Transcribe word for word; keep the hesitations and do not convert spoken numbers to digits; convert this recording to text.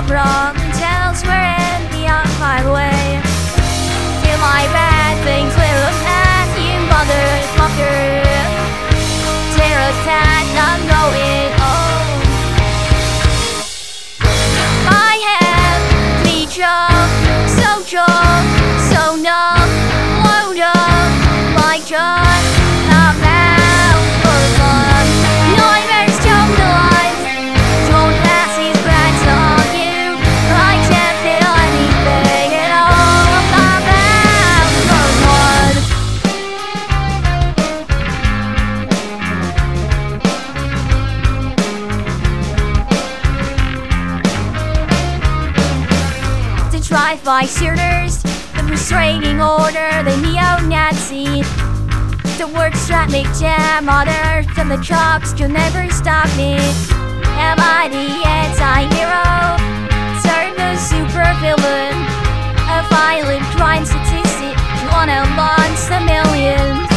of wrong tells where in the outside way. Feel my bad things will look at you, motherfucker. Tear a tat, not going on. My head, me job, so job, so numb, load up, like just not bound for fun. Nightmares come to life, don't pass these bags on you. I can't feel anything at all. I'm not bound for fun. The drive-by shooters, the restraining order, the neo-Nazi, the works traffic jam, others and the cops could never stop me. Am I the anti-hero? Turn the super-villain, a violent crime statistic, one amongst a million.